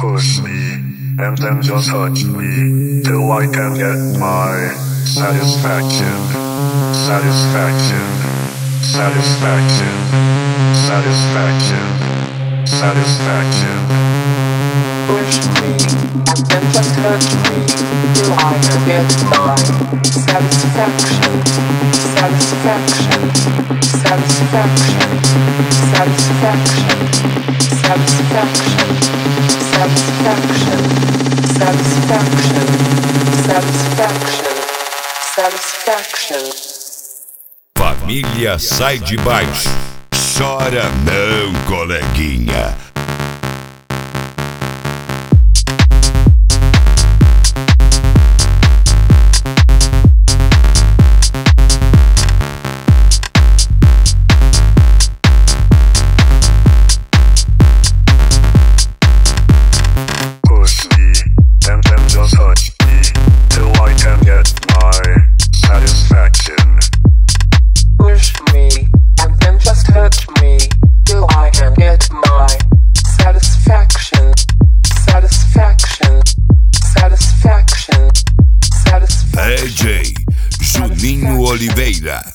Push me, and then just touch me, till I can get my satisfaction. Satisfaction. Satisfaction. Satisfaction. Satisfaction. Push me, and then just touch me, till I can get my satisfaction. Satisfaction. Satisfaction. Satisfaction. Satisfaction. Satisfaction. Satisfaction. Satisfaction. Satisfaction. Família sai de baixo. Chora não, coleguinha. DJ Juninho Oliveira.